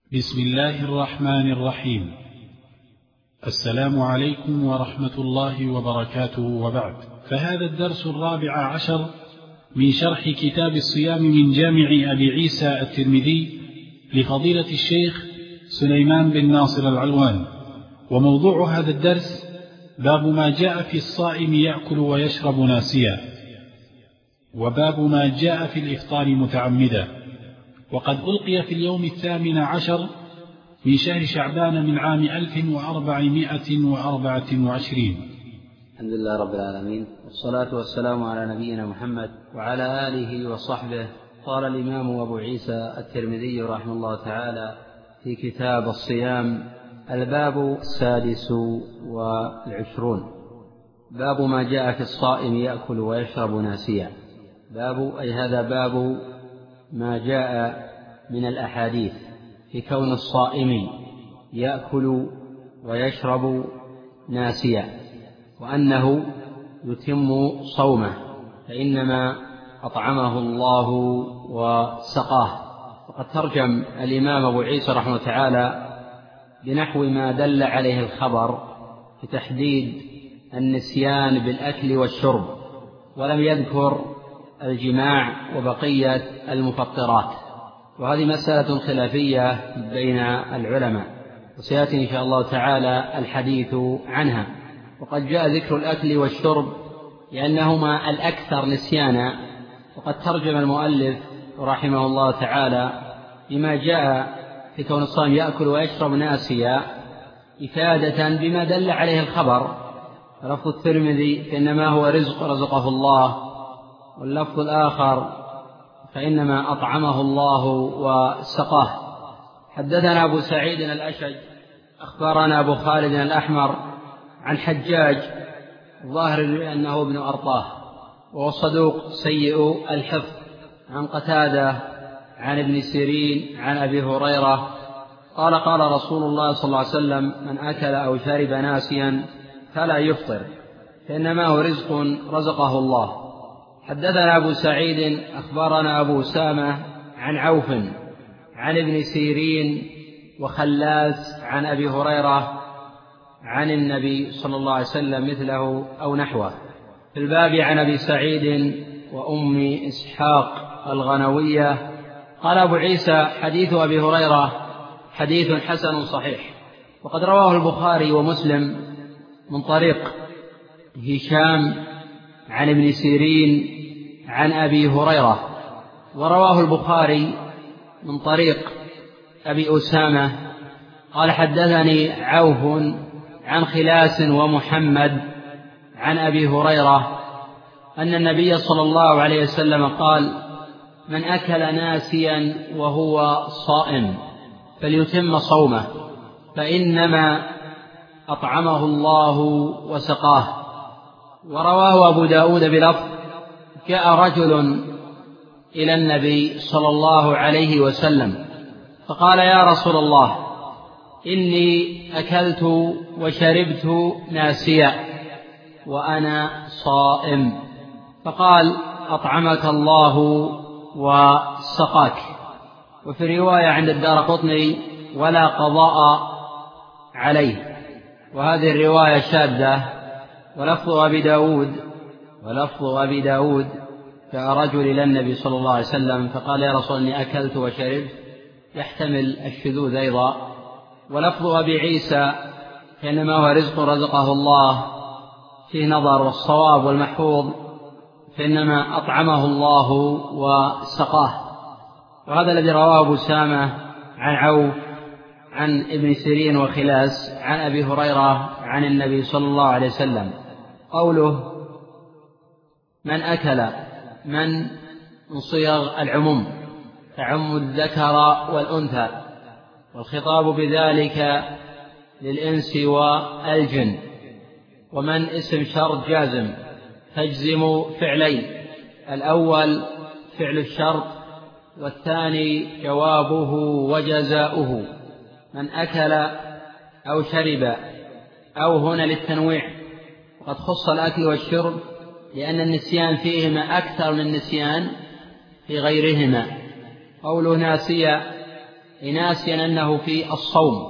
بسم الله الرحمن الرحيم. السلام عليكم ورحمة الله وبركاته، وبعد، فهذا الدرس 14 من شرح كتاب الصيام من جامع أبي عيسى الترمذي لفضيلة الشيخ سليمان بن ناصر العلوان. وموضوع هذا الدرس باب ما جاء في الصائم يأكل ويشرب ناسيا، وباب ما جاء في الإفطار متعمدا. وقد ألقي في اليوم 18 من شهر شعبان من عام 1424. الحمد لله رب العالمين، والصلاة والسلام على نبينا محمد وعلى آله وصحبه. قال الإمام أبو عيسى الترمذي رحمه الله تعالى في كتاب الصيام: الباب 26، باب ما جاء في الصائم يأكل ويشرب ناسيا. باب أي هذا باب ما جاء من الأحاديث في كون الصائم يأكل ويشرب ناسيا، وأنه يتم صومه فإنما أطعمه الله وسقاه. وقد ترجم الإمام أبو عيسى رحمه الله تعالى بنحو ما دل عليه الخبر في تحديد النسيان بالأكل والشرب، ولم يذكر الجماع وبقية المفطرات، وهذه مسألة خلافية بين العلماء، وسيأتي إن شاء الله تعالى الحديث عنها. وقد جاء ذكر الأكل والشرب لأنهما الأكثر نسيانا، وقد ترجم المؤلف رحمه الله تعالى بما جاء في كون الصائم يأكل ويشرب ناسيا إفادة بما دل عليه الخبر. لفظ الترمذي فإنما هو رزق رزقه الله، واللفظ الآخر فإنما أطعمه الله وسقاه. حدثنا أبو سعيد الأشج أخبرنا أبو خالد الأحمر عن حجاج ظاهر أنه ابن أرطاه، وهو صدوق سيء الحفظ، عن قتادة عن ابن سيرين عن أبي هريرة قال: قال رسول الله صلى الله عليه وسلم: من أكل أو شرب ناسيا فلا يفطر، فإنما هو رزق رزقه الله. حدثنا أبو سعيد أخبرنا أبو أسامة عن عوف عن ابن سيرين وخلاس عن أبي هريرة عن النبي صلى الله عليه وسلم مثله أو نحوه. في الباب عن أبي سعيد وأم إسحاق الغنوية. قال أبو عيسى: حديث أبي هريرة حديث حسن صحيح. وقد رواه البخاري ومسلم من طريق هشام عن ابن سيرين عن أبي هريرة، ورواه البخاري من طريق أبي أسامة قال: حدثني عوف عن خلاس ومحمد عن أبي هريرة أن النبي صلى الله عليه وسلم قال: من أكل ناسيا وهو صائم فليتم صومه، فإنما أطعمه الله وسقاه. ورواه أبو داود بلفظ: جاء رجل إلى النبي صلى الله عليه وسلم فقال: يا رسول الله، إني أكلت وشربت ناسيا وأنا صائم. فقال: أطعمك الله وسقاك. وفي رواية عند الدارقطني: ولا قضاء عليه. وهذه الرواية شاذة. ولفظ أبي داود: جاء رجل إلى النبي صلى الله عليه وسلم فقال: يا رسول الله، إني أكلت وشربت، يحتمل الشذوذ أيضا. ولفظ أبي عيسى: فإنما هو رزق رزقه الله، فيه نظر، والصواب والمحفوظ فإنما أطعمه الله وسقاه. وهذا الذي رواه أبو أسامة عن عوف عن ابن سيرين وخلاس عن أبي هريرة عن النبي صلى الله عليه وسلم. قوله من أكل، من صيغ العموم تعم الذكر والأنثى، والخطاب بذلك للإنس والجن. ومن اسم شرط جازم تجزم فعلين: الأول فعل الشرط، والثاني جوابه وجزاؤه. من أكل أو شرب، أو هنا للتنويع، وقد خص الأكل والشرب لأن النسيان فيهما أكثر من النسيان في غيرهما. قوله ناسيا ناسيا أنه في الصوم،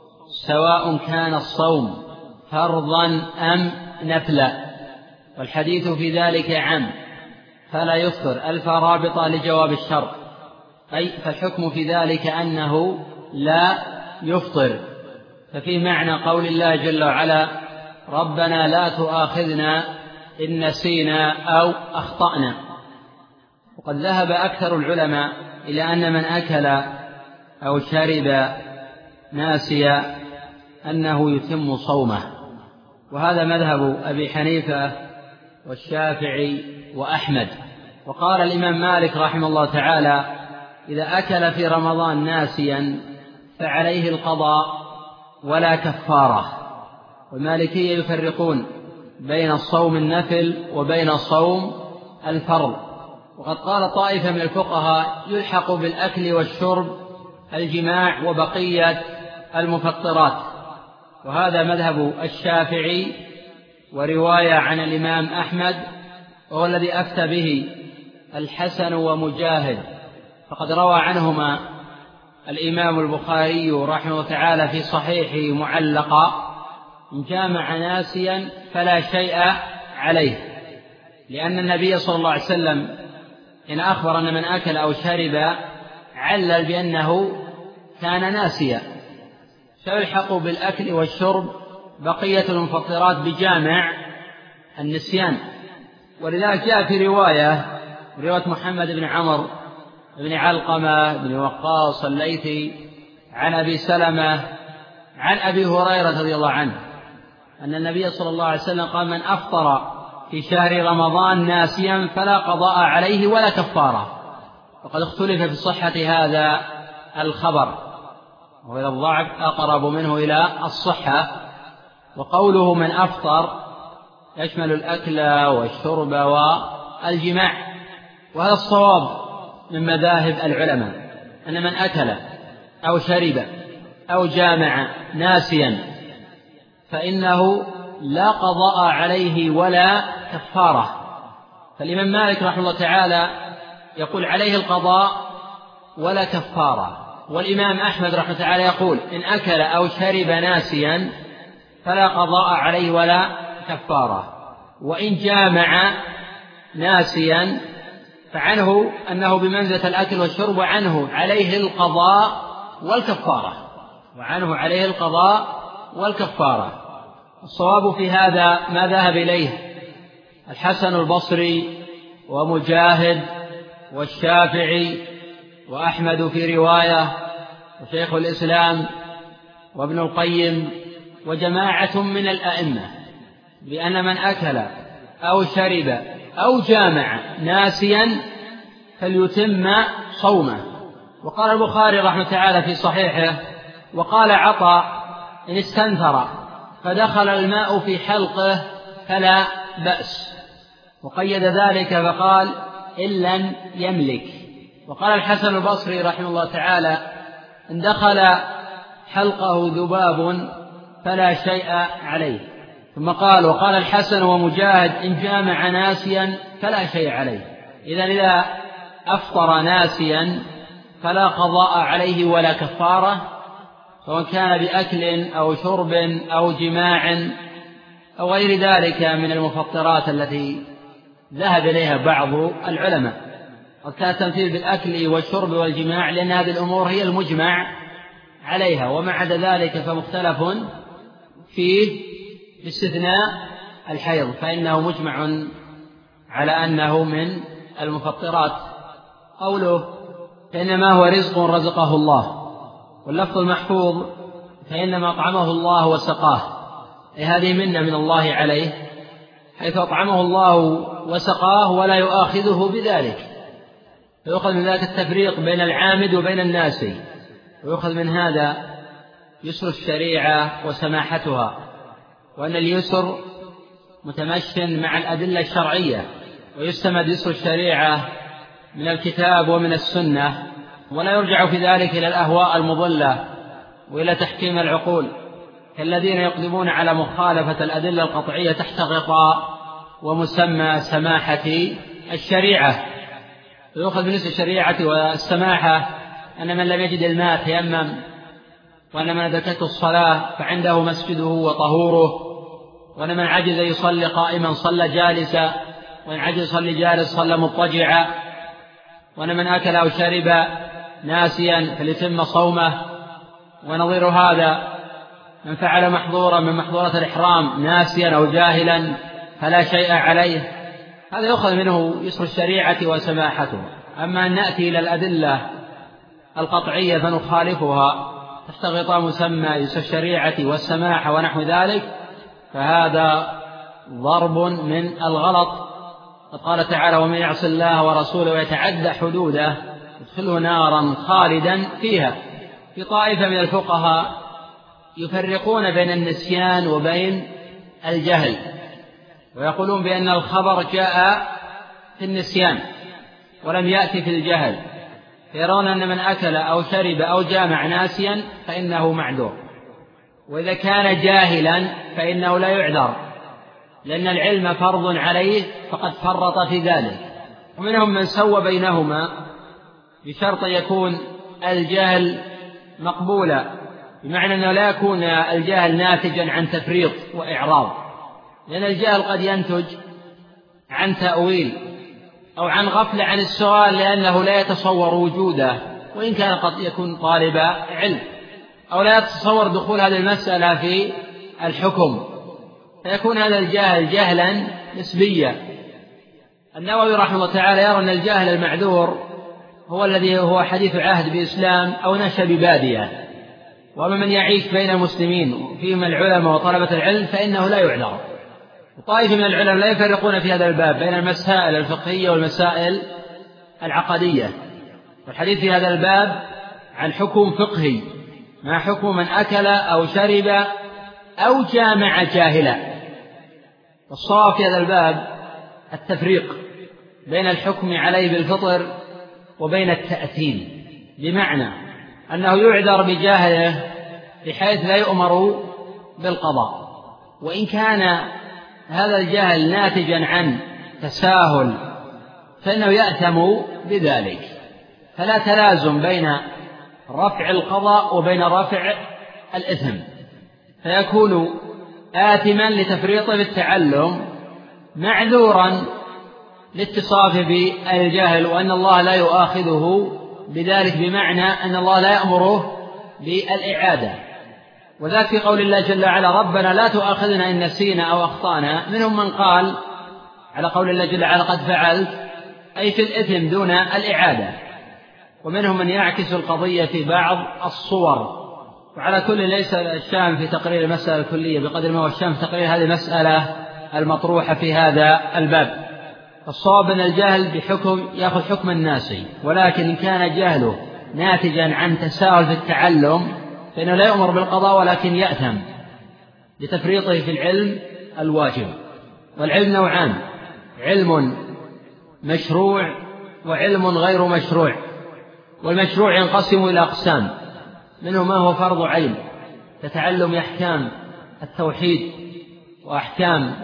سواء كان الصوم فرضا أم نفلا، والحديث في ذلك عام، فلا يفطر. ألف رابطة لجواب الشرط، أي فالحكم في ذلك أنه لا يفطر. ففي معنى قول الله جل وعلا: ربنا لا تؤاخذنا إن نسينا أو أخطأنا. وقد ذهب أكثر العلماء إلى أن من أكل أو شرب ناسيا أنه يتم صومه، وهذا مذهب أبي حنيفة والشافعي وأحمد. وقال الإمام مالك رحمه الله تعالى: إذا أكل في رمضان ناسيا فعليه القضاء ولا كفارة. والمالكية يفرقون بين الصوم النفل وبين الصوم الفرض. وقد قال طائفة من الفقهاء: يلحق بالأكل والشرب الجماع وبقية المفطرات، وهذا مذهب الشافعي ورواية عن الإمام أحمد، وهو الذي أفتى به الحسن ومجاهد، فقد روى عنهما الإمام البخاري رحمه الله تعالى في صحيحه معلقا: إن جامع ناسيا فلا شيء عليه، لأن النبي صلى الله عليه وسلم إن أخبر أن من أكل أو شرب علل بأنه كان ناسيا، فيلحق بالأكل والشرب بقية المفطرات بجامع النسيان. ولذلك جاء في رواية محمد بن عمرو بن علقمة بن وقاص الليثي عن أبي سلمة عن أبي هريرة رضي الله عنه أن النبي صلى الله عليه وسلم قال: من أفطر في شهر رمضان ناسيا فلا قضاء عليه ولا كفارة. وقد اختلف في صحة هذا الخبر، وإلى الضعف أقرب منه إلى الصحة. وقوله من أفطر يشمل الأكل والشرب والجماع، وهذا الصواب من مذاهب العلماء، أن من أكل أو شرب أو جامع ناسيا فإنه لا قضاء عليه ولا كفارة. فالإمام مالك رحمه الله تعالى يقول عليه القضاء ولا كفارة، والإمام أحمد رحمه الله تعالى يقول إن أكل أو شرب ناسيا فلا قضاء عليه ولا كفارة. وإن جامع ناسيا فعنه أنه بمنزلة الأكل والشرب، وعنه عليه القضاء والكفارة. الصواب في هذا ما ذهب إليه الحسن البصري ومجاهد والشافعي وأحمد في رواية وشيخ الإسلام وابن القيم وجماعة من الأئمة، بأن من أكل أو شرب أو جامع ناسيا فليتم صومه. وقال البخاري رحمه تعالى في صحيحه: وقال عطاء: إن استنثر فدخل الماء في حلقه فلا بأس، وقيد ذلك فقال: إن لم يملك. وقال الحسن البصري رحمه الله تعالى: إن دخل حلقه ذباب فلا شيء عليه. ثم قال: وقال الحسن ومجاهد: إن جامع ناسيا فلا شيء عليه. إذا أفطر ناسيا فلا قضاء عليه ولا كفارة، سواء كان بأكل أو شرب أو جماع أو غير ذلك من المفطرات التي ذهب إليها بعض العلماء. قد كان التمثيل بالأكل والشرب والجماع لأن هذه الأمور هي المجمع عليها، وما عدا ذلك فمختلف فيه باستثناء الحيض، فإنه مجمع على أنه من المفطرات. قوله: فإنما هو رزق رزقه الله، واللفظ المحفوظ: فإنما أطعمه الله وسقاه، أي هذه منة من الله عليه، حيث أطعمه الله وسقاه ولا يؤاخذه بذلك. فيؤخذ من ذلك التفريق بين العامد وبين الناسي، ويؤخذ من هذا يسر الشريعة وسماحتها، وأن اليسر متمشن مع الأدلة الشرعية، ويستمد يسر الشريعة من الكتاب ومن السنة، ولا يرجع في ذلك إلى الأهواء المضلة وإلى تحكيم العقول كالذين يقدمون على مخالفة الأدلة القطعية تحت غطاء ومسمى سماحة الشريعة. فيؤخذ من يسر الشريعة والسماحة أن من لم يجد الماء تيمم، وأن من أدركته الصلاة فعنده مسجده وطهوره، وأن من عجز يصلي قائما صلى جالسا، وإن عجز يصلي جالس صلى مضطجعا، وأن من أكل أو شرب ناسيا فليتم صومه. ونظير هذا من فعل محظورا من محظورات الإحرام ناسيا أو جاهلا فلا شيء عليه. هذا يؤخذ منه يسر الشريعة وسماحته. أما أن نأتي إلى الأدلة القطعية فنخالفها تحت غطاء مسمى يسر الشريعة والسماحة ونحو ذلك، فهذا ضرب من الغلط. قد قال تعالى: ومن يعص الله ورسوله ويتعدى حدوده يدخله نارا خالدا فيها. في طائفة من الفقهاء يفرقون بين النسيان وبين الجهل، ويقولون بأن الخبر جاء في النسيان ولم يأتي في الجهل، يرون أن من أكل أو شرب أو جامع ناسيا فإنه معذور، وإذا كان جاهلا فإنه لا يعذر، لأن العلم فرض عليه فقد فرط في ذلك. ومنهم من سوى بينهما بشرط يكون الجهل مقبولا، بمعنى أنه لا يكون الجهل ناتجا عن تفريط وإعراض، لأن الجهل قد ينتج عن تأويل أو عن غفلة عن السؤال لأنه لا يتصور وجوده، وإن كان قد يكون طالب علم، أو لا يتصور دخول هذه المسألة في الحكم، فيكون هذا الجهل جهلا نسبيا. النووي رحمه الله تعالى يرى أن الجاهل المعذور هو الذي هو حديث عهد بإسلام أو نشأ ببادية، ومن من يعيش بين المسلمين فيهم العلماء وطلبة العلم فإنه لا يعذر. وطائفة من العلماء لا يفرقون في هذا الباب بين المسائل الفقهية والمسائل العقدية، والحديث في هذا الباب عن حكم فقهي، ما حكم من أكل أو شرب أو جامع جاهلا. والصواب في هذا الباب التفريق بين الحكم عليه بالفطر وبين التأثيم، بمعنى أنه يعذر بجاهله بحيث لا يؤمر بالقضاء، وإن كان هذا الجهل ناتجا عن تساهل فإنه يأثم بذلك. فلا تلازم بين رفع القضاء وبين رفع الإثم، فيكون آثما لتفريطه بالتعلم معذورا لاتصافه بالجهل، وأن الله لا يؤاخذه بذلك، بمعنى أن الله لا يأمره بالإعادة. وذلك في قول الله جل وعلا: ربنا لا تؤاخذنا إن نسينا أو أخطأنا. منهم من قال على قول الله جل وعلا: قد فعلت، أي في الإثم دون الإعادة. ومنهم من يعكس القضية في بعض الصور. وعلى كل ليس الشام في تقرير المسألة الكلية بقدر ما هو الشام في تقرير هذه المسألة المطروحة في هذا الباب. الصواب أن الجهل بحكم يأخذ حكم الناسي، ولكن إن كان جهله ناتجا عن تساهل في التعلم فإنه لا يؤمر بالقضاء ولكن يأثم لتفريطه في العلم الواجب. والعلم نوعان: علم مشروع وعلم غير مشروع. والمشروع ينقسم إلى أقسام، منه ما هو فرض عين كتعلم أحكام التوحيد وأحكام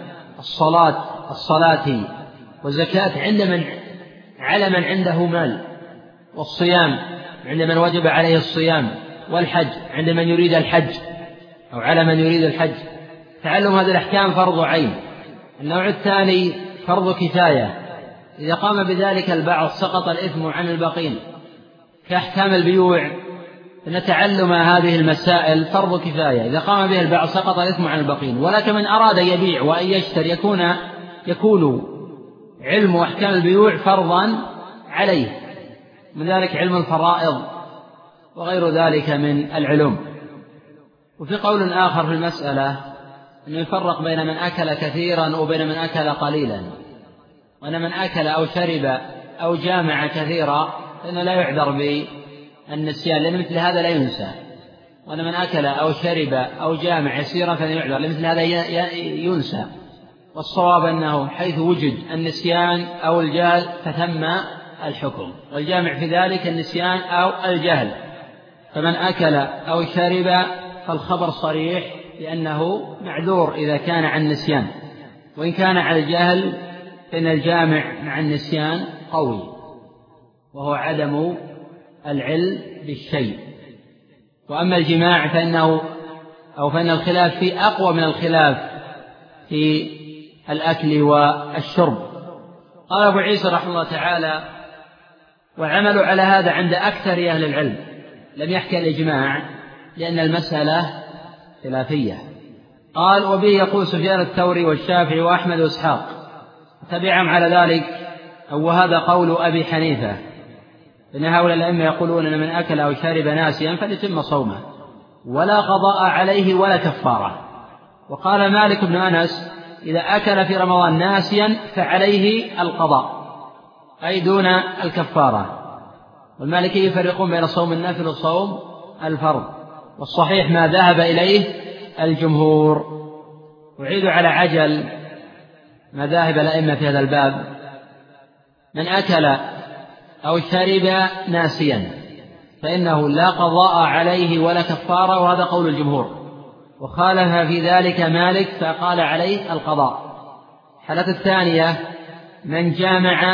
الصلاة والزكاة على من عنده مال، والصيام عند من وجب عليه الصيام، والحج عند من يريد الحج أو على من يريد الحج. تعلم هذه الأحكام فرض عين. النوع الثاني فرض كفاية، إذا قام بذلك البعض سقط الإثم عن الباقين، كأحكام البيوع، أن تعلم هذه المسائل فرض كفاية، إذا قام به البعض سقط الإثم عن الباقين. ولكن من أراد يبيع وأن يشتري يكون علم أحكام البيوع فرضا عليه، من ذلك علم الفرائض وغير ذلك من العلوم. وفي قول آخر في المسألة أنه يفرق بين من أكل كثيرا وبين من أكل قليلا، وأن من أكل أو شرب أو جامع كثيرا فإنه لا يعذر بالنسيان، لأن مثل هذا لا ينسى. وأن من أكل أو شرب أو جامع يسيرا فإنه يعذر، لمثل هذا ينسى. والصواب أنه حيث وجد النسيان أو الجهل فتم الحكم، والجامع في ذلك النسيان أو الجهل. فمن أكل أو شرب فالخبر صريح لأنه معذور إذا كان عن نسيان، وإن كان على الجهل فإن الجامع مع النسيان قوي، وهو عدم العلم بالشيء. وأما الجماع فإن الخلاف فيه أقوى من الخلاف في الأكل والشرب. قال أبو عيسى رحمه الله تعالى: والعمل على هذا عند أكثر أهل العلم، لم يحكي الإجماع لأن المسألة خلافية. قال: وبه يقول سفيان الثوري والشافعي وأحمد وإسحاق، تبعهم على ذلك، وهذا قول أبي حنيفة، إن هؤلاء الأئمة يقولون أن من أكل أو شرب ناسيا فليتم صومه ولا قضاء عليه ولا كفارة. وقال مالك بن أنس: إذا أكل في رمضان ناسيا فعليه القضاء، أي دون الكفارة. والمالكي يفرقون بين صوم النفل وصوم الفرض، والصحيح ما ذهب إليه الجمهور. أعيد على عجل مذاهب الأئمة في هذا الباب: من أكل أو شرب ناسيا فإنه لا قضاء عليه ولا كفارة، وهذا قول الجمهور. وخالف في ذلك مالك فقال عليه القضاء. الحالة الثانية: من جامع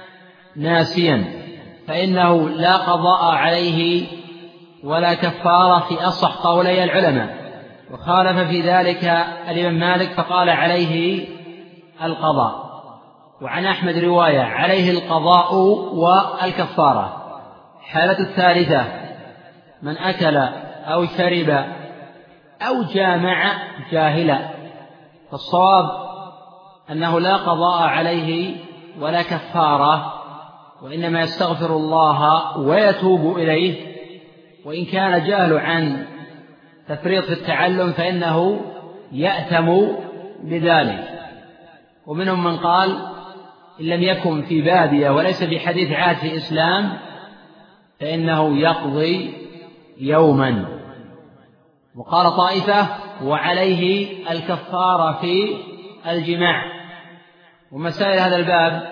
ناسيا فإنه لا قضاء عليه ولا كفارة في أصح قولي العلماء. وخالف في ذلك الإمام مالك فقال عليه القضاء. وعن أحمد رواية عليه القضاء والكفارة. الحالة الثالثة: من أكل أو شرب أو جامع جاهلا، فالصواب أنه لا قضاء عليه ولا كفارة، وإنما يستغفر الله ويتوب إليه. وإن كان جاهل عن تفريط في التعلم فإنه يأثم بذلك. ومنهم من قال: إن لم يكن في بادية وليس بحديث عهد في الإسلام فإنه يقضي يوما. وقال طائفة: وعليه الكفارة في الجماع. ومسائل هذا الباب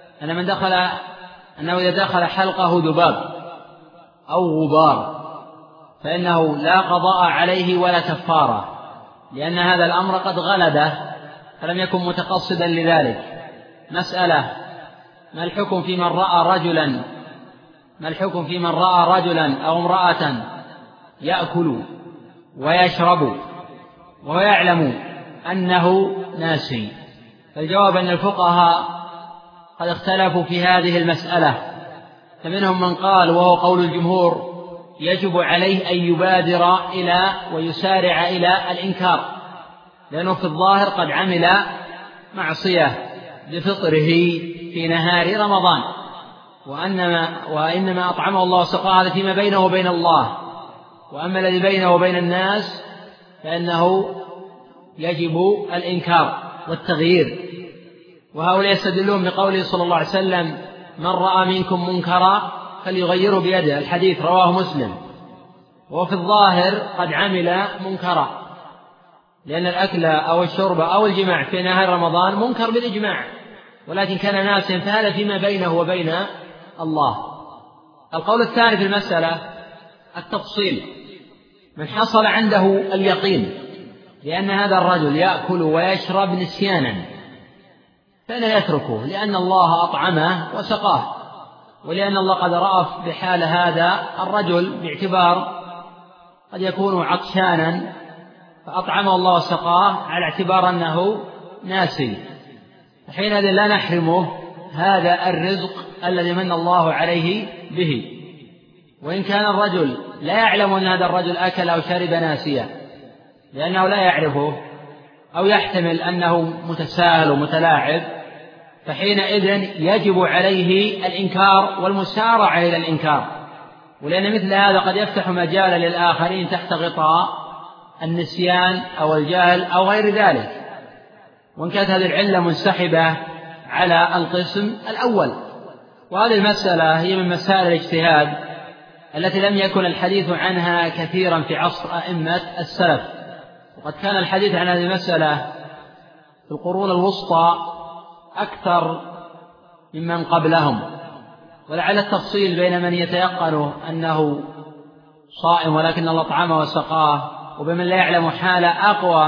أنه إذا دخل حلقه ذباب أو غبار فإنه لا قضاء عليه ولا كفارة، لأن هذا الأمر قد غلبه فلم يكن متقصدا لذلك. مسألة: ما الحكم في من رأى رجلا أو امرأة يأكل ويشرب ويعلم أنه ناسي؟ فالجواب أن الفقهاء قد اختلفوا في هذه المسألة، فمنهم من قال وهو قول الجمهور: يجب عليه أن يبادر ويسارع إلى الإنكار، لأنه في الظاهر قد عمل معصية بفطره في نهار رمضان، وإنما أطعمه الله وسقاه، هذا فيما بينه وبين الله. وأما الذي بينه وبين الناس فإنه يجب الإنكار والتغيير. وهؤلاء يستدلون بقوله صلى الله عليه وسلم: من رأى منكم منكرا فليغيره بيده، الحديث رواه مسلم. وفي الظاهر قد عمل منكرا، لأن الأكل أو الشرب أو الجماع في نهار رمضان منكر بالإجماع، ولكن كان ناسيا، فهذا فيما بينه وبين الله. القول الثاني في المسألة التفصيل: من حصل عنده اليقين لأن هذا الرجل يأكل ويشرب نسيانا فإنه يتركه، لأن الله أطعمه وسقاه، ولأن الله قد رأف بحال هذا الرجل باعتبار قد يكون عطشانا فأطعمه الله وسقاه على اعتبار أنه ناسي، حينئذ لا نحرمه هذا الرزق الذي من الله عليه به. وإن كان الرجل لا يعلم أن هذا الرجل أكل أو شرب ناسيا لأنه لا يعرفه، أو يحتمل أنه متساهل ومتلاعب، فحينئذ يجب عليه الإنكار والمسارعة إلى الإنكار، ولأن مثل هذا قد يفتح مجالا للآخرين تحت غطاء النسيان أو الجهل أو غير ذلك. وإن كانت هذه العلة منسحبة على القسم الأول. وهذه المسألة هي من مسائل الاجتهاد التي لم يكن الحديث عنها كثيرا في عصر أئمة السلف، وقد كان الحديث عن هذه المسألة في القرون الوسطى أكثر ممن قبلهم. ولعل التفصيل بين من يتيقن أنه صائم ولكن الله طعمه وسقاه وبمن لا يعلم حاله أقوى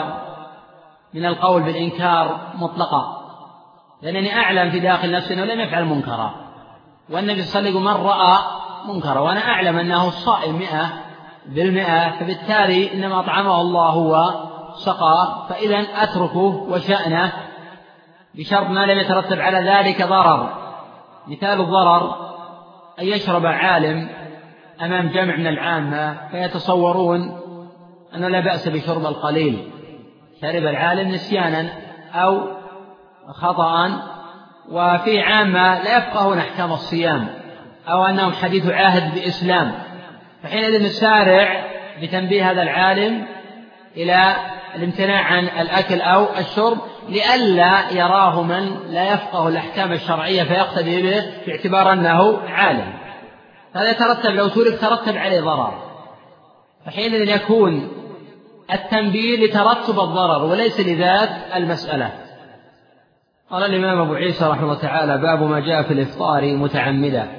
من القول بالإنكار مطلقا، لأنني أعلم في داخل نفسي أنه لم يفعل منكرا، والنبي صلى الله عليه وسلم: من رأى منكرا، وأنا أعلم أنه الصائم 100%، فبالتالي إنما أطعمه الله هو سقاه، فإذا أتركه وشأنه بشرط ما لم يترتب على ذلك ضرر. مثال الضرر أن يشرب عالم أمام جمع من العامة فيتصورون أنه لا بأس بشرب القليل، شرب العالم نسيانا أو خطأ، وفي عامة لا يفقهون أحكام الصيام أو أنهم حديث عهد بإسلام، فحينئذ نسارع بتنبيه هذا العالم إلى الامتناع عن الأكل أو الشرب لئلا يراه من لا يفقه الأحكام الشرعية فيقتدي به باعتبار أنه عالم. هذا يترتب لو ترتب عليه ضرر، فحينئذ يكون التنبيه لترتب الضرر وليس لذات المسألة. قال الإمام أبو عيسى رحمه الله تعالى: باب ما جاء في الإفطار متعمدا.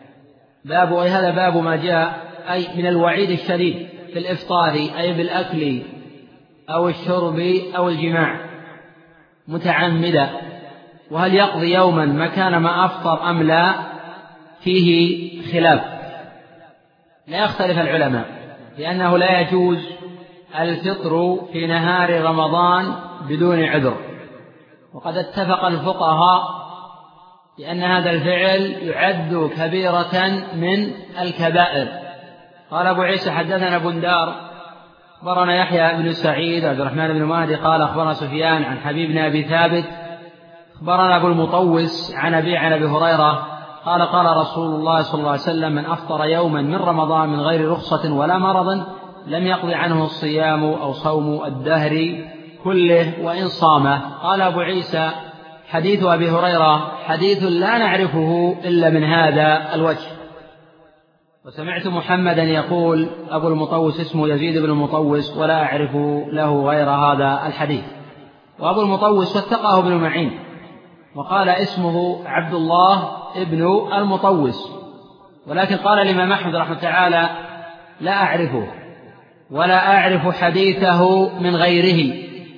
هذا باب ما جاء أي من الوعيد الشديد في الإفطار، أي بالأكل أو الشرب أو الجماع متعمدا، وهل يقضي يوما مكان ما أفطر أم لا فيه خلاف. لا يختلف العلماء لأنه لا يجوز الفطر في نهار رمضان بدون عذر، وقد اتفق الفقهاء بأن هذا الفعل يعد كبيرة من الكبائر. قال أبو عيسى: حدثنا بندار أخبرنا يحيى بن سعيد عبد الرحمن بن مهدي قال أخبرنا سفيان عن حبيب بن أبي ثابت أخبرنا أبو المطوس عن أبي هريرة قال: قال رسول الله صلى الله عليه وسلم: من أفطر يوما من رمضان من غير رخصة ولا مرض لم يقض عنه الصيام أو صوم الدهر كله وإن صامه. قال أبو عيسى: حديث أبي هريرة حديث لا نعرفه إلا من هذا الوجه. وسمعت محمدا يقول: أبو المطوس اسمه يزيد بن المطوس ولا أعرف له غير هذا الحديث. وأبو المطوس وثقه ابن معين وقال اسمه عبد الله ابن المطوس، ولكن قال الإمام أحمد رحمه تعالى: لا أعرفه ولا أعرف حديثه من غيره.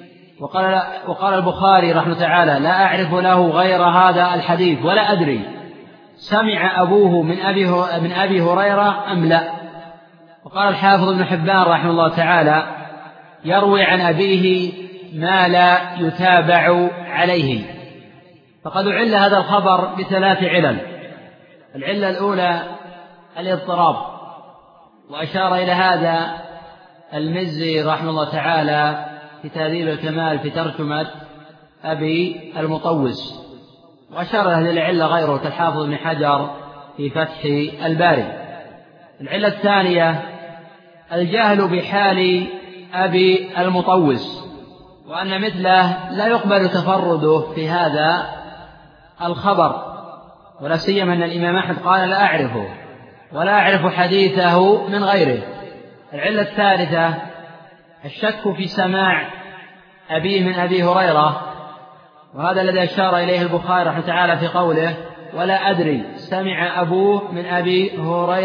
وقال البخاري رحمه تعالى: لا أعرف له غير هذا الحديث ولا أدري سمع أبوه من أبي هريرة أم لا. وقال الحافظ ابن حبان رحمه الله تعالى: يروي عن أبيه ما لا يتابع عليه. فقد عل هذا الخبر ب3 علل. العلة الأولى الاضطراب، وأشار إلى هذا المزي رحمه الله تعالى في تهذيب الكمال في ترجمة أبي المطوس، وأشار هذه العلة غيره كالحافظ بن حجر في فتح الباري. العلة الثانية الجهل بحال أبي المطوس، وأن مثله لا يقبل تفرده في هذا الخبر، ولا سيما أن الإمام أحمد قال: لا أعرفه ولا أعرف حديثه من غيره. العلة الثالثة الشك في سماع أبيه من أبي هريرة، وهذا الذي أشار إليه البخاري رحمه تعالى في قوله: ولا أدري سمع أبوه من أبي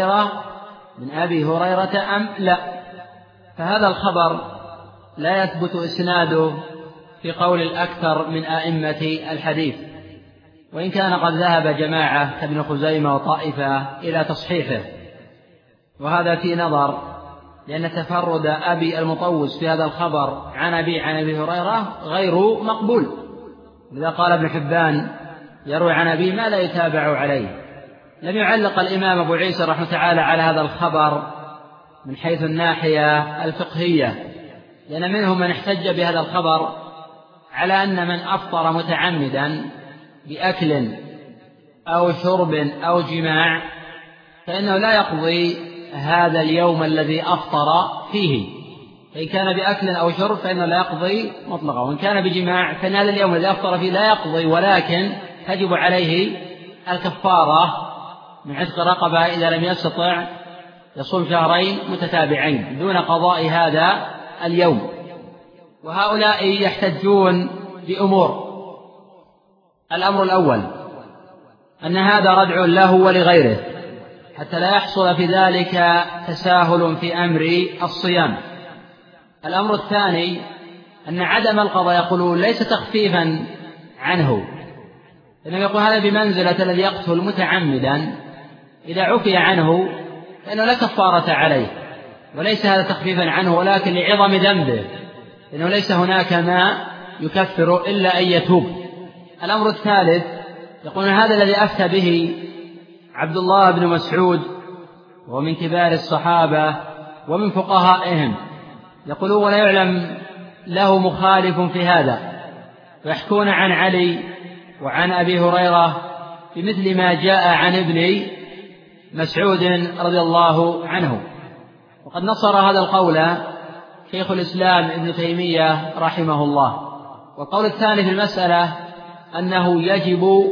هريرة أم لا. فهذا الخبر لا يثبت إسناده في قول الأكثر من أئمة الحديث، وإن كان قد ذهب جماعة كابن خزيمة وطائفة إلى تصحيحه، وهذا في نظر، لأن تفرد أبي المطوس في هذا الخبر عن أبي هريرة غير مقبول. لذا قال ابن حبان: يروي عن أبي ما لا يتابع عليه. لم يعلق الإمام أبو عيسى رحمه تعالى على هذا الخبر من حيث الناحية الفقهية، لأن منهم من احتج بهذا الخبر على أن من أفطر متعمدا بأكل أو شرب أو جماع فإنه لا يقضي هذا اليوم الذي أفطر فيه، فإن كان بأكل أو شرب فإنه لا يقضي مطلقا، وإن كان بجماع فإن هذا اليوم الذي أفطر فيه لا يقضي، ولكن تجب عليه الكفارة من عتق رقبة إذا لم يستطع يصوم 2 شهرين متتابعين دون قضاء هذا اليوم. وهؤلاء يحتجون بأمور: الأمر الأول أن هذا ردع له ولغيره حتى لا يحصل في ذلك تساهل في أمر الصيام. الأمر الثاني أن عدم القضاء يقولون ليس تخفيفا عنه، إنما يقول هذا بمنزلة الذي يقتل متعمدا إذا عفي عنه فإنه لا كفارة عليه، وليس هذا تخفيفا عنه ولكن لعظم ذنبه، إنه ليس هناك ما يكفر إلا أن يتوب. الأمر الثالث، يقول هذا الذي أفتى به عبد الله بن مسعود ومن كبار الصحابة ومن فقهائهم، يقولون ولا يعلم له مخالف في هذا، ويحكون عن علي وعن أبي هريرة بمثل ما جاء عن ابن مسعود رضي الله عنه. وقد نصر هذا القول شيخ الإسلام ابن تيمية رحمه الله. والقول الثاني في المسألة أنه يجب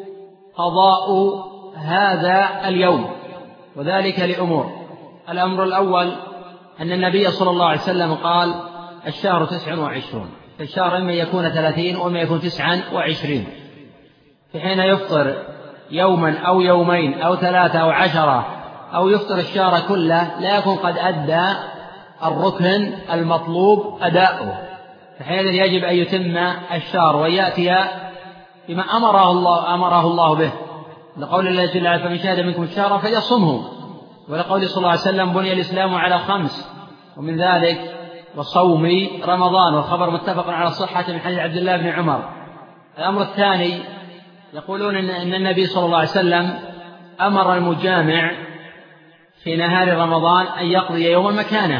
قضاء هذا اليوم، وذلك لأمور. الأمر الأول أن النبي صلى الله عليه وسلم قال الشهر 29، فالشهر إما يكون 30 وإما يكون 29، فحين يفطر يوما أو يومين أو 3 أو 10 أو يفطر الشهر كله لا يكون قد أدى الركن المطلوب أداؤه، فحينئذ يجب أن يتم الشهر ويأتي بما أمره الله به، لقول الله جل وعلا فمن شهد منكم الشهر فليصمه، ولقول صلى الله عليه وسلم بني الإسلام على 5، ومن ذلك وصوم رمضان، والخبر متفق على صحة من حديث عبد الله بن عمر. الأمر الثاني، يقولون أن النبي صلى الله عليه وسلم أمر المجامع في نهار رمضان أن يقضي يوما مكانه،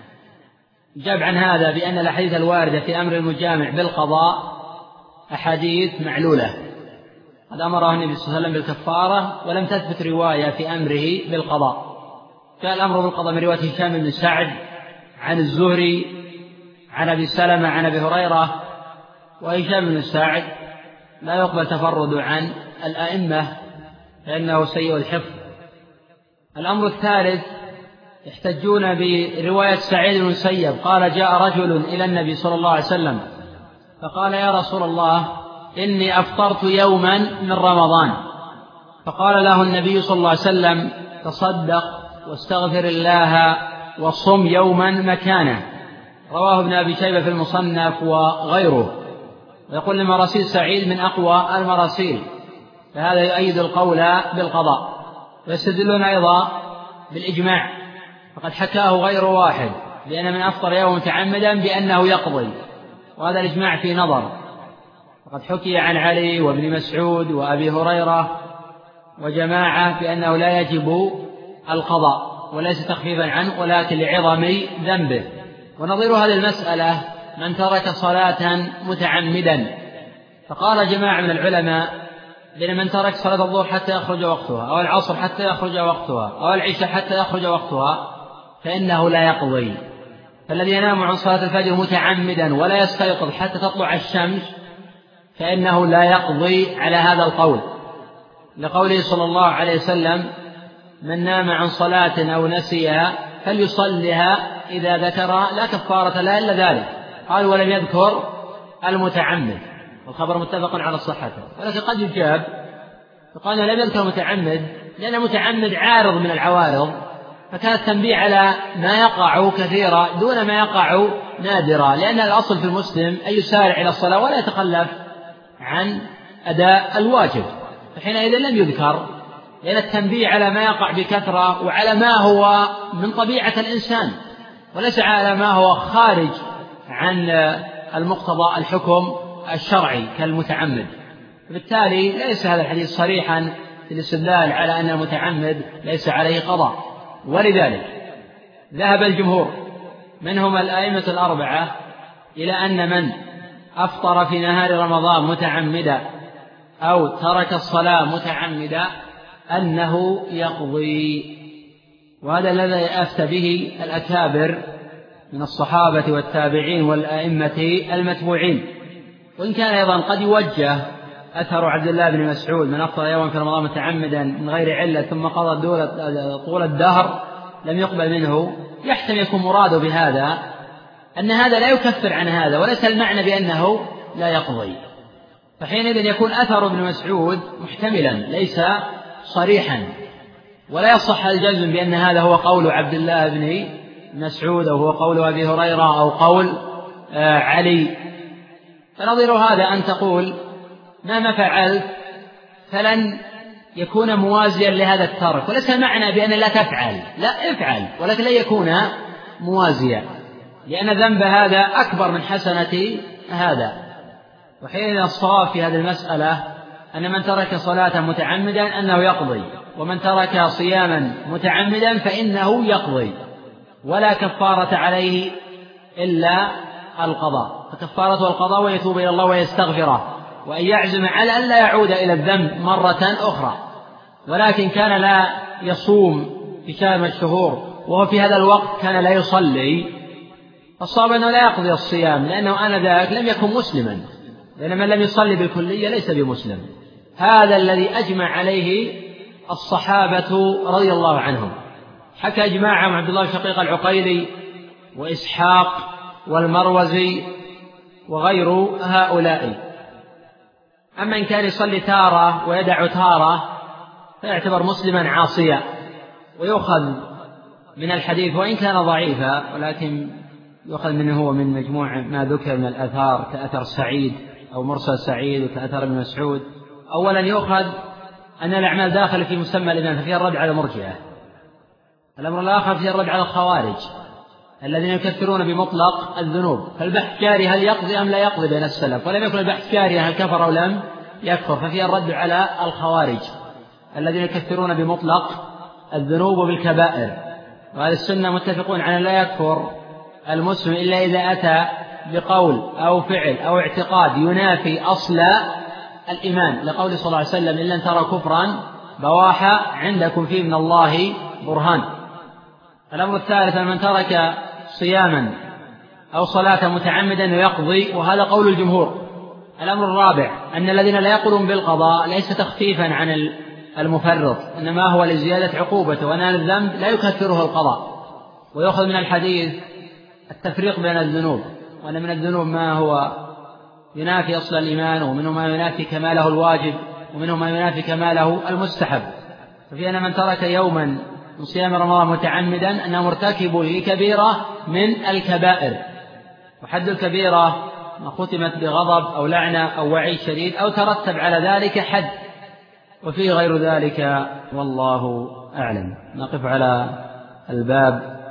جاب عن هذا بأن الأحاديث الواردة في أمر المجامع بالقضاء أحاديث معلولة، قد أمره النبي صلى الله عليه وسلم بالكفارة ولم تثبت رواية في أمره بالقضاء. جاء الأمر بالقضاء من رواية هشام بن سعد عن الزهري عن أبي سلمة عن أبي هريرة، وهشام بن سعد لا يقبل تفرد عن الأئمة لأنه سيء الحفظ. الأمر الثالث، يحتجون برواية سعيد بن المسيب قال جاء رجل إلى النبي صلى الله عليه وسلم فقال يا رسول الله إني أفطرت يوما من رمضان، فقال له النبي صلى الله عليه وسلم تصدق واستغفر الله وصم يوما مكانه. رواه ابن أبي شيبة في المصنف وغيره. ويقول المراسيل سعيد من أقوى المراسيل، فهذا يؤيد القول بالقضاء. ويستدلون أيضا بالإجماع، فقد حكاه غير واحد لأن من أفطر يوم متعمدا بأنه يقضي، وهذا الإجماع في نظر. وقد حكي عن علي وابن مسعود وأبي هريرة وجماعة بأنه لا يجب القضاء وليس تخفيفا عنه ولكن لعظم ذنبه. ونظير هذه المسألة من ترك صلاة متعمدا، فقال جماعة من العلماء بأن من ترك صلاة الظهر حتى يخرج وقتها أو العصر حتى يخرج وقتها أو العشاء حتى يخرج وقتها فإنه لا يقضي. فالذي ينام عن صلاة الفجر متعمدا ولا يستيقظ حتى تطلع الشمس فإنه لا يقضي على هذا القول، لقوله صلى الله عليه وسلم من نام عن صلاة أو نسيها فليصلها إذا ذكرها لا كفارة لها إلا ذلك. قال ولم يذكر المتعمد، والخبر متفق على صحته. ولكن قد يجاب فقال لم يذكر متعمد لأن المتعمد عارض من العوارض، فكان التنبيه على ما يقع كثيرا دون ما يقع نادرا، لأن الأصل في المسلم أن يسارع إلى الصلاة ولا يتخلف عن أداء الواجب، فحينئذ لم يذكر، لأن التنبيه على ما يقع بكثرة وعلى ما هو من طبيعة الإنسان وليس على ما هو خارج عن المقتضى الحكم الشرعي كالمتعمد. بالتالي ليس هذا الحديث صريحا في الاستدلال على أن المتعمد ليس عليه قضاء. ولذلك ذهب الجمهور منهم الأئمة الأربعة إلى أن من أفطر في نهار رمضان متعمدا أو ترك الصلاة متعمدا أنه يقضي، وهذا الذي أفتى به الأكابر من الصحابة والتابعين والأئمة المتبوعين. وإن كان أيضا قد يوجه أثر عبد الله بن مسعود من أفطر يوما في رمضان متعمدا من غير علة ثم قضى طول الدهر لم يقبل منه، يحتمل يكون مراده بهذا أن هذا لا يكفر عن هذا وليس المعنى بأنه لا يقضي، فحينئذ يكون أثر ابن مسعود محتملا ليس صريحا، ولا يصح الجزم بأن هذا هو قول عبد الله بن مسعود أو هو قول أبي هريرة أو قول علي. فنظير هذا أن تقول مهما فعلت فلن يكون موازيا لهذا الترك، وليس معنى بأن لا تفعل، لا افعل، ولكن لا يكون موازيا، لأن ذنب هذا أكبر من حسنة هذا. وحين الصواب في هذه المسألة أن من ترك صلاة متعمدا أنه يقضي، ومن ترك صياما متعمدا فإنه يقضي، ولا كفارة عليه إلا القضاء، فكفارته القضاء ويتوب إلى الله ويستغفره، وأن يعزم على أن لا يعود إلى الذنب مرة أخرى. ولكن كان لا يصوم في شهر من الشهور وهو في هذا الوقت كان لا يصلي، فالصواب أنه لا يقضي الصيام، لأنه آنذاك لم يكن مسلما، لأن من لم يصلي بالكلية ليس بمسلم. هذا الذي أجمع عليه الصحابة رضي الله عنهم، حكى إجماعهم عبد الله شقيق العقيلي وإسحاق والمروزي وغير هؤلاء. أما إن كان يصلي تارة ويدع تارة فيعتبر مسلما عاصيا، ويؤخذ من الحديث وإن كان ضعيفا، ولكن يؤخذ منه هو من مجموع ما ذكر من الآثار كأثر سعيد أو مرسل سعيد وكأثر ابن مسعود. أولا يؤخذ أن الأعمال داخل في مسمى الإيمان، ففيها الرد على المرجئة. الأمر الآخر فيه الرد على الخوارج الذين يكفرون بمطلق الذنوب، فالبحث جاري هل يقضي أم لا يقضي بين السلف، ولم يكن البحث جاري هل كفر أو لم يكفر، ففيها الرد على الخوارج الذين يكفرون بمطلق الذنوب وبالكبائر. وأهل السنة متفقون على لا يكفر المسلم إلا إذا أتى بقول أو فعل أو اعتقاد ينافي أصل الإيمان، لقول صلى الله عليه وسلم إن لن ترى كفرا بواحا عندكم فيه من الله برهان. الأمر الثالث أن من ترك صياما أو صلاة متعمدا يقضي، وهذا قول الجمهور. الأمر الرابع أن الذين لا يقولون بالقضاء ليس تخفيفا عن المفرط، إنما هو لزيادة عقوبته، وأن الذنب لا يكفره القضاء. ويأخذ من الحديث التفريق بين الذنوب، وأن من الذنوب ما هو ينافي أصل الإيمان، ومنه ما ينافي كماله الواجب، ومنه ما ينافي كماله المستحب. ففي أن من ترك يوما من صيام رمضان متعمدا أنه مرتكب لكبيرة من الكبائر، وحد الكبيرة ما ختمت بغضب أو لعنة أو وعيد شديد أو ترتب على ذلك حد، وفي غير ذلك والله أعلم. نقف على الباب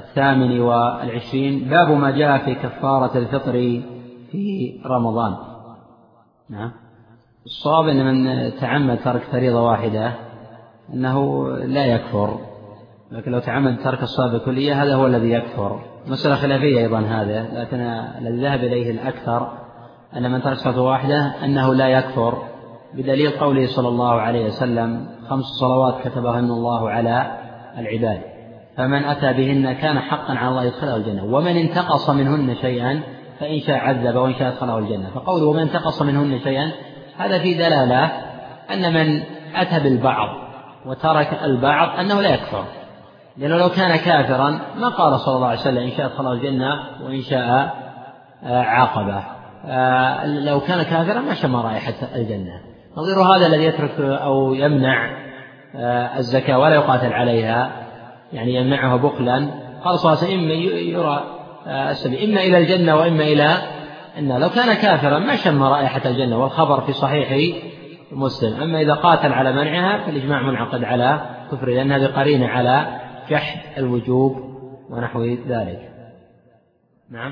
28، باب ما جاء في كفارة الفطر في رمضان. نعم، الصواب أن من تعمد ترك فريضة واحدة أنه لا يكفر، لكن لو تعمد ترك الصلاة بكلية هذا هو الذي يكفر. مسألة خلافية أيضا هذا، لكن الذي ذهب إليه الأكثر أن من ترك صلاة واحدة أنه لا يكفر، بدليل قوله صلى الله عليه وسلم 5 صلوات كتبهن الله على العباد، فمن أتى بهن كان حقا على الله يدخله الجنة، ومن انتقص منهن شيئا فإن شاء عذب وإن شاء أدخله الجنة. فقوله ومن انتقص منهن شيئا هذا في دلالة أن من أتى بالبعض وترك البعض أنه لا يكفر، لأنه لو كان كافرا ما قال صلى الله عليه وسلم إن شاء أدخله الجنة وإن شاء عاقبه. لو كان كافرا ما شم رائحة الجنة. نظير هذا الذي يترك أو يمنع الزكاة ولا يقاتل عليها، يعني يمنعها بخلا، قال صلى الله عليه وسلم إما يرى السبيل إما إلى الجنة وإما إلى النار. لو كان كافرا ما شم رائحة الجنة، والخبر في صحيح مسلم. أما إذا قاتل على منعها فالإجماع منعقد على كفر، لأن هذه قرينة على جحد الوجوب ونحو ذلك. نعم،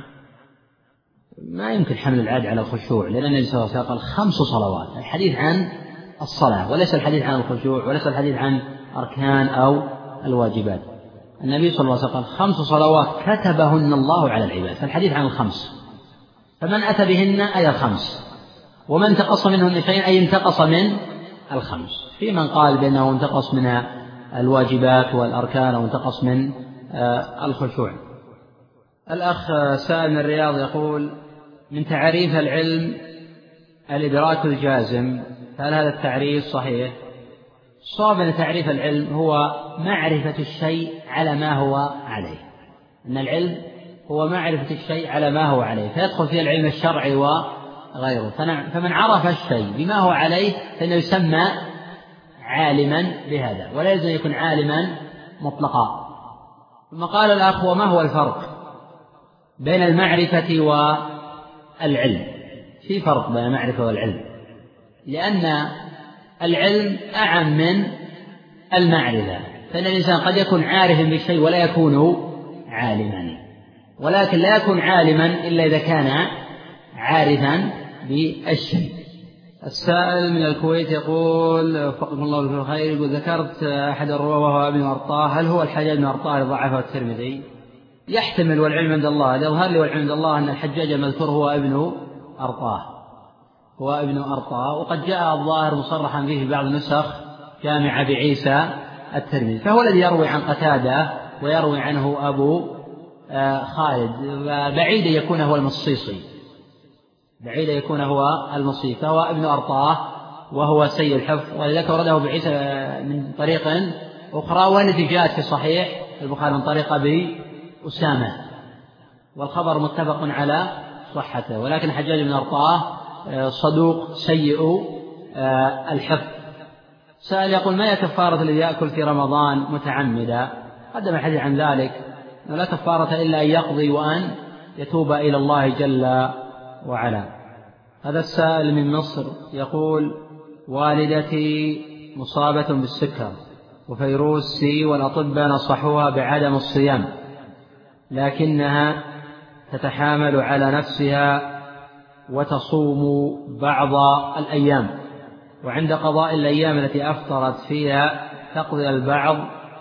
ما يمكن حمل العاد على الخشوع، لأن النبي صلى الله عليه وسلم قال 5 صلوات، الحديث عن الصلاة وليس الحديث عن الخشوع، وليس الحديث عن أركان أو الواجبات. النبي صلى الله عليه وسلم قال 5 صلوات كتبهن الله على العباد، فالحديث عن 5، فمن أتى بهن أي 5، ومن انتقص منهن شيئا أي انتقص من 5. في من قال بأنه انتقص من الواجبات والأركان وانتقص من الخشوع. الأخ سائل من الرياض يقول من تعريف العلم الإدراك الجازم، هل هذا التعريف صحيح؟ الصواب أن تعريف العلم هو معرفة الشيء على ما هو عليه، أن العلم هو معرفة الشيء على ما هو عليه، فيدخل فيه العلم الشرعي وغيره. فمن عرف الشيء بما هو عليه فإنه يسمى عالما بهذا، ولا يلزم يكون عالما مطلقا. ثم قال الأخ وما هو الفرق بين المعرفة والعلم؟ في فرق بين المعرفة والعلم، لأن العلم أعم من المعرفة، فإن الإنسان قد يكون عارفا بالشيء ولا يكون عالما، ولكن لا يكون عالما إلا إذا كان عارفا بالشيء. السائل من الكويت يقول وفقكم الله في الخير، يقول ذكرت أحد الرواة وهو ابن أرطاه، هل هو الحجاج بن أرطاه ضعفه الترمذي؟ يحتمل، والعلم عند الله. يظهر لي والعلم عند الله أن الحجاج المذكور هو ابن أرطاه، وقد جاء الظاهر مصرحا به في بعض النسخ جامعة بعيسى الترمذي، فهو الذي يروي عن قتادة ويروي عنه أبو خالد، بعيد يكون هو المصيصي، فهو ابن أرطاه وهو سيء الحفظ، ولذلك ورده بعيسى من طريق أخرى، والتي جاءت في صحيح البخاري من طريق أبي أسامة، والخبر متفق على صحته، ولكن حجاج بن أرطاه صدوق سيء الحفظ. سائل يقول ما هي كفارة الذي يأكل في رمضان متعمدا؟ قدم الحديث عن ذلك أنه لا كفارة إلا أن يقضي وأن يتوب إلى الله جل وعلا. هذا السائل من مصر يقول والدتي مصابة بالسكر وفيروس سي، والأطباء نصحوها بعدم الصيام، لكنها تتحامل على نفسها وتصوم بعض الأيام، وعند قضاء الأيام التي أفطرت فيها تقضي البعض،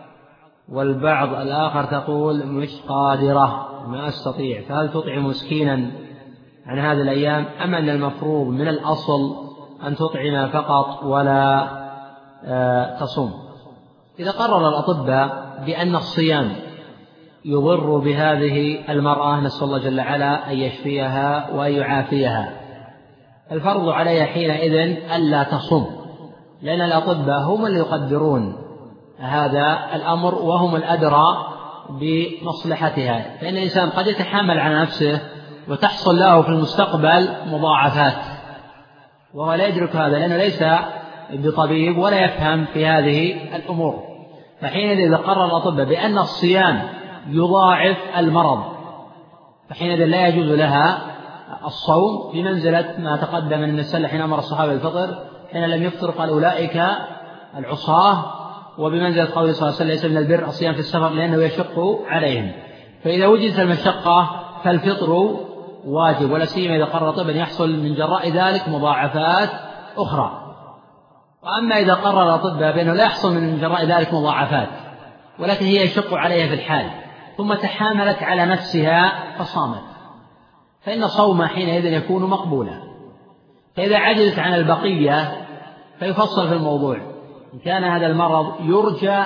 والبعض الآخر تقول مش قادرة ما أستطيع، فهل تطعم مسكينا عن هذه الأيام، أم أن المفروض من الأصل أن تطعم فقط ولا تصوم؟ إذا قرر الأطباء بأن الصيام يضر بهذه المرأة، نسأل الله جل وعلا أن يشفيها وأن يعافيها، الفرض عليها حينئذ ألا تصوم، لأن الأطباء هم اللي يقدرون هذا الأمر وهم الأدرى بمصلحتها، فإن الإنسان قد يتحمل على نفسه وتحصل له في المستقبل مضاعفات، وهو لا يدرك هذا لأنه ليس بطبيب ولا يفهم في هذه الأمور، فحينئذ إذا قرر الأطباء بأن الصيام يضاعف المرض، فحينئذ لا يجوز لها الصوم، بمنزلة ما تقدم من النسل حين أمر الصحابة بالفطر حين لم يفطر قال أولئك العصاة، وبمنزلة قوله صلى الله عليه وسلم ليس من البر الصيام في السفر لأنه يشق عليهم، فإذا وجدت المشقة فالفطر واجب، ولا سيما إذا قرر الطب أن يحصل من جراء ذلك مضاعفات أخرى. وأما إذا قرر الأطباء بأنه لا يحصل من جراء ذلك مضاعفات، ولكن هي يشق عليها في الحال ثم تحاملت على نفسها فصامت، فإن صوم حينئذ يكون مقبولا. فإذا عجزت عن البقية فيفصل في الموضوع، إن كان هذا المرض يرجى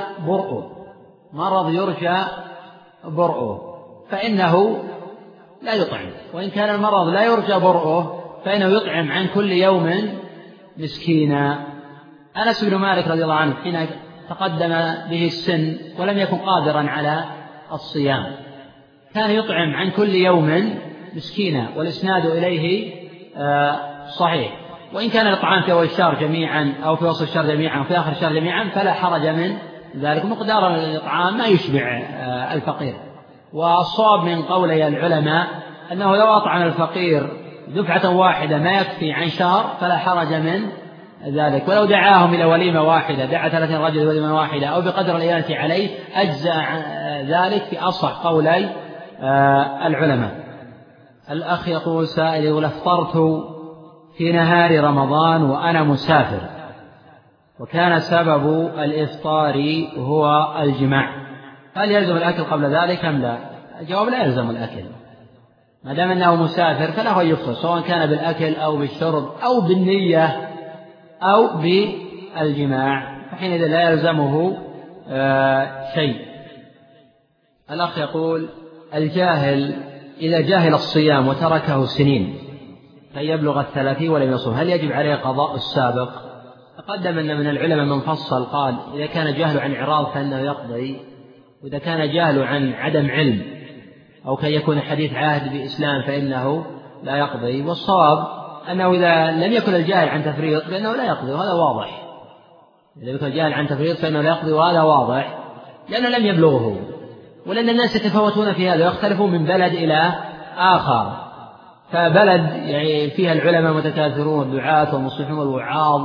برؤه فإنه لا يطعم، وإن كان المرض لا يرجى برؤه فإنه يطعم عن كل يوم مسكينا. أنس بن مالك رضي الله عنه حين تقدم به السن ولم يكن قادرا على الصيام كان يطعم عن كل يوم مسكينا، والإسناد إليه صحيح، وإن كان الإطعام في أول الشهر جميعا أو في وسط الشهر جميعا أو في آخر الشهر جميعا فلا حرج من ذلك، مقدار الإطعام ما يشبع الفقير. والصواب من قولي العلماء أنه لو أطعم الفقير دفعة واحدة ما يكفي عن شهر فلا حرج من ذلك، ولو دعاهم إلى وليمة واحدة، دعا 30 رجل وليمة واحدة أو بقدر الإيانة عليه أجزاء ذلك في أصح قولي العلماء. الأخ يقول سائل يقول أفطرت في نهار رمضان وأنا مسافر وكان سبب الإفطار هو الجماع، هل يلزم الأكل قبل ذلك أم لا؟ الجواب لا يلزم الأكل، ما دام أنه مسافر فله أن يفطر، سواء كان بالأكل أو بالشرب أو بالنية أو بالجماع، فحينئذ لا يلزمه شيء. الأخ يقول الجاهل إذا جاهل الصيام وتركه سنين فيبلغ 30 ولم يصوم، هل يجب عليه قضاء السابق؟ تقدم أن من العلماء من فصل قال إذا كان جهل عن إعراض فإنه يقضي، وإذا كان جهل عن عدم علم أو كي يكون حديث عهد بإسلام فإنه لا يقضي. والصواب أنه إذا لم يكن الجاهل عن تفريط فإنه لا يقضي، وهذا واضح. إذا يكون الجاهل عن تفريط فإنه لا يقضي، وهذا واضح، لأنه لم يبلغه، ولأن الناس يتفاوتون في هذا ويختلفون من بلد إلى آخر، فبلد يعني فيها العلماء متكاثرون الدعاة والمصلحون والوعاظ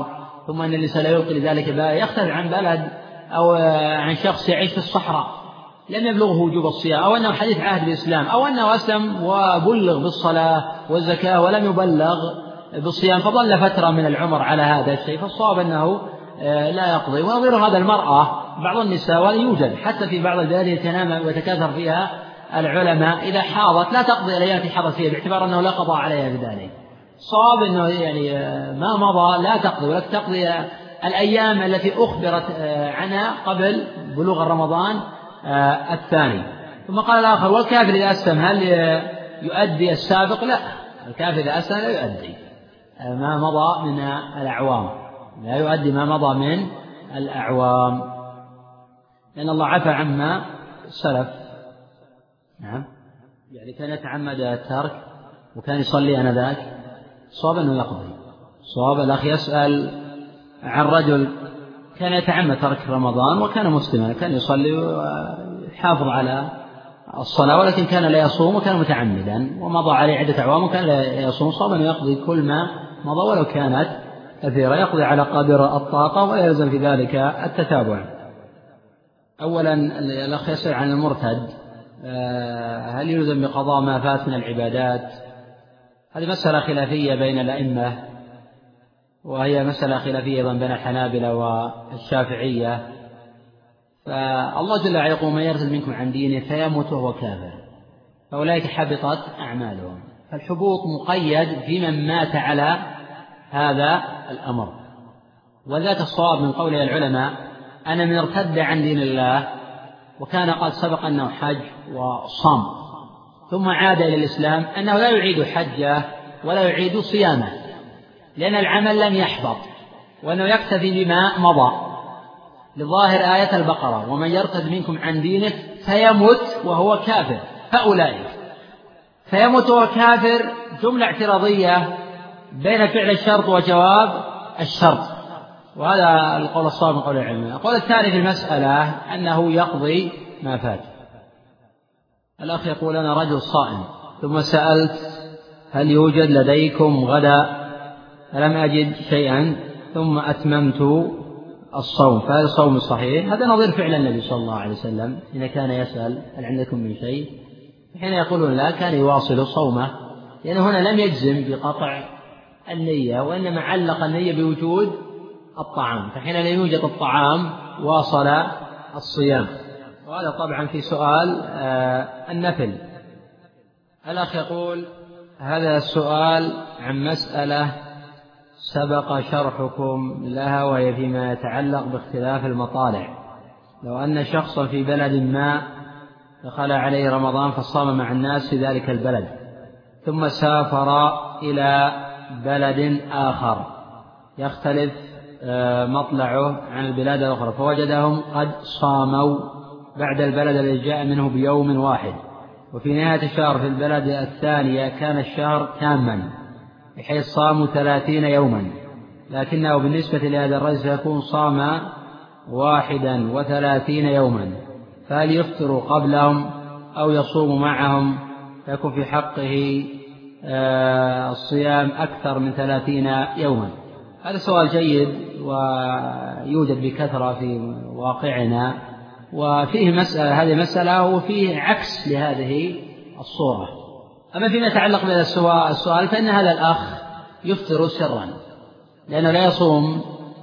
ثم أن الإنسان لا يلقي لذلك بالا يختلف عن بلد أو عن شخص يعيش في الصحراء لم يبلغه وجوب الصيام، أو أنه حديث عهد بالإسلام، أو أنه أسلم وبلغ بالصلاة والزكاة ولم يبلغ بالصيام فظل فترة من العمر على هذا الشيء، فالصواب أنه لا يقضي. ونظير هذا المرأة بعض النساء ولا يوجد حتى في بعض البلاد تنام ويتكاثر فيها العلماء إذا حاضت لا تقضي الأيام التي حاضت فيها باعتبار أنه لا قضاء عليها بذلك. الصواب أنه يعني ما مضى لا تقضي، ولكن تقضي الأيام التي أخبرت عنها قبل بلوغ رمضان الثاني. ثم قال الآخر: والكافر إذا أسلم هل يؤدي السابق؟ لا، الكافر إذا أسلم لا يؤدي ما مضى من الأعوام، لا يؤدي ما مضى من الأعوام، لأن الله عفى عما سلف. نعم، يعني كان يتعمد الترك وكان يصلي آنذاك، صواب أنه يقضي. صواب. الأخ يسأل عن رجل كان يتعمد ترك رمضان وكان مسلما، كان يصلي ويحافظ على الصلاة ولكن كان لا يصوم وكان متعمدا ومضى عليه عدة أعوام وكان لا يصوم، صواب أنه يقضي كل ما مضى ولو كانت كثيرة، يقضي على قدر الطاقة ولا يلزم في ذلك التتابع. أولا الأخ يسأل عن المرتد هل يلزم بقضاء ما فات من العبادات؟ هذه مسألة خلافية بين الأئمة، وهي مسألة خلافية أيضا بين الحنابلة والشافعية. فالله جل وعلا يقول: من يرتد منكم عن دينه فيموت وهو كافر فأولئك حبطت أعمالهم. فالحبوط مقيد في من مات على هذا الأمر، وذاك الصواب من قول العلماء أن من ارتد عن دين الله وكان قد سبق أنه حج وصام ثم عاد إلى الإسلام أنه لا يعيد حجه ولا يعيد صيامه، لأن العمل لم يحبط، وأنه يكتفي بما مضى لظاهر آية البقرة: ومن يرتد منكم عن دينه فيمت وهو كافر فأولئك. فيمت وهو كافر جملة اعتراضية بين فعل الشرط وجواب الشرط، وهذا القول الصواب من قول العلم. القول الثاني في المسألة أنه يقضي ما فات. الأخ يقول: أنا رجل صائم ثم سألت هل يوجد لديكم غدا فلم أجد شيئا ثم أتممت الصوم، فهذا الصوم الصحيح؟ هذا نظير فعل النبي صلى الله عليه وسلم إذا كان يسأل هل عندكم من شيء، حين يقولون لا كان يواصل صومه، لأن هنا لم يجزم بقطع النية وإنما علق النية بوجود الطعام، فحين لا يوجد الطعام واصل الصيام. وهذا طبعا في سؤال النفل. الأخ يقول: هذا السؤال عن مسألة سبق شرحكم لها، وهي فيما يتعلق باختلاف المطالع. لو أن شخصا في بلد ما دخل عليه رمضان فصام مع الناس في ذلك البلد ثم سافر إلى بلد آخر يختلف مطلعه عن البلاد الأخرى فوجدهم قد صاموا بعد البلد الذي جاء منه بيوم واحد، وفي نهاية الشهر في البلد الثانية كان الشهر تاما بحيث صاموا 30 يوما، لكنه بالنسبة لهذا الرجل سيكون صام 31 يوما، فهل يفطر قبلهم أو يصوم معهم فيكون في حقه الصيام أكثر من 30 يوما؟ هذا سؤال جيد ويوجد بكثرة في واقعنا، وفيه مسألة، هذه مسألة وفيه عكس لهذه الصورة. أما فيما يتعلق بهذا السؤال فإن هذا الأخ يفطر سرا، لأنه لا يصوم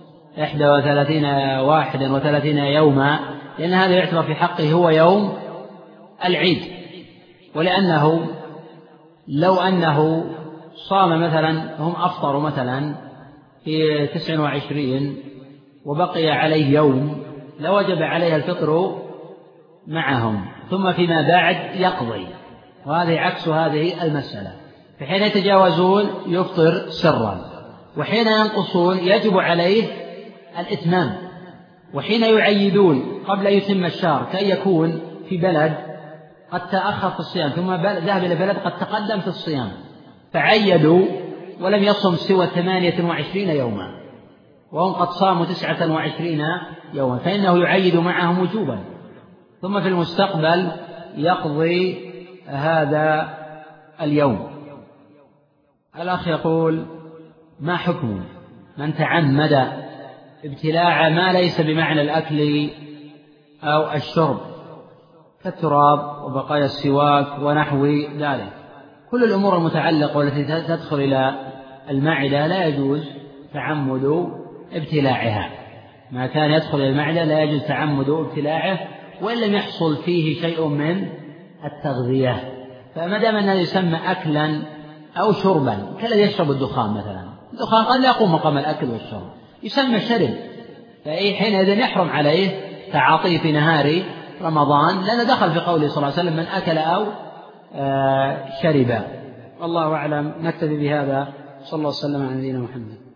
31 يوما، لأن هذا يعتبر في حقه هو يوم العيد، ولأنه لو أنه صام مثلا هم أفطروا مثلا في 29 وبقي عليه يوم لوجب عليه الفطر معهم، ثم فيما بعد يقضي، وهذه عكس هذه المسألة. فحين يتجاوزون يفطر سرا، وحين ينقصون يجب عليه الإتمام، وحين يعيدون قبل أن يتم الشهر كأن يكون في بلد قد تأخر في الصيام ثم ذهب إلى بلد قد تقدم في الصيام فعيدوا ولم يصم سوى 28 يوما وهم قد صاموا 29 يوما، فإنه يعيد معهم وجوبا، ثم في المستقبل يقضي هذا اليوم. الأخ يقول: ما حكم من تعمد ابتلاع ما ليس بمعنى الأكل أو الشرب كالتراب وبقايا السواك ونحو ذلك. كل الأمور المتعلقة والتي تدخل إلى المعدة لا يجوز تعمد ابتلاعها. ما كان يدخل إلى المعدة لا يجوز تعمد ابتلاعه وإن لم يحصل فيه شيء من التغذية. فما دام أنه يسمى أكلا أو شربا كالذي يشرب الدخان مثلا، الدخان قد لا يقوم مقام الأكل والشرب، يسمى شرب، فأي حينئذ يحرم عليه تعاطيه في نهار رمضان، لأنه دخل في قوله صلى الله عليه وسلم من أكل أو شرب. والله أعلم. نكتفي بهذا. صلى الله وسلم على نبينا محمد.